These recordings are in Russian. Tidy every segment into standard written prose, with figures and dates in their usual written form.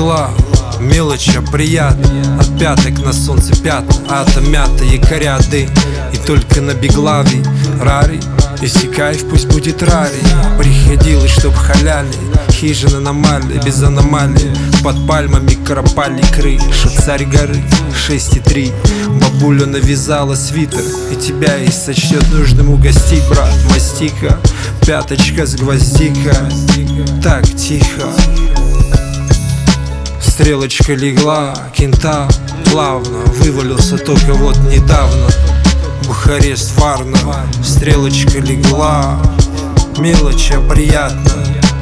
легла, мелочь, а приятно. От пяток на солнце пятна, ата мята, якоря дым. И только на беглавий рари, если кайф, пусть будет рари. Приходилось, чтоб халяли, хижина аномалии, без аномалии. Под пальмами карапали крыша, царь горы 6,3. Бабуля навязала свитер, и тебя и сочтет нужным угостить, брат. Мастика, пяточка с гвоздика. Так тихо, стрелочка легла, кента плавно вывалился только вот недавно. Бухарест, Варна, стрелочка легла, мелочь, а приятно.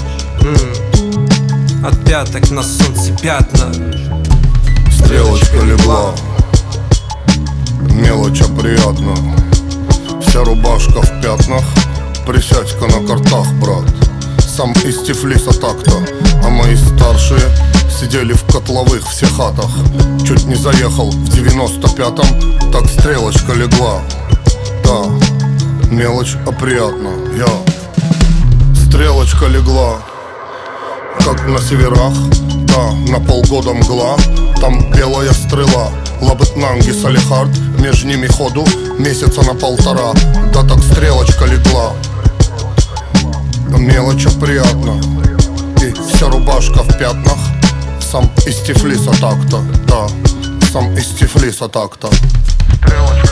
От пяток на солнце пятна. Стрелочка легла, мелочь, а приятно. Вся рубашка в пятнах, присядь-ка на картах, брат. Сам из Тифлиса так-то, а мои старшие сидели в котловых все хатах. Чуть не заехал в 95-м, так стрелочка легла. Да, мелочь, а приятно, Стрелочка легла, как на северах, да, на полгода мгла. Там белая стрела, Лабытнанги, Салихард, между ними ходу месяца на 1,5. Да так стрелочка легла, мелочь, а приятно. И вся рубашка в пятнах, сам из Тифлиса так-то, да, сам из Тифлиса так-то.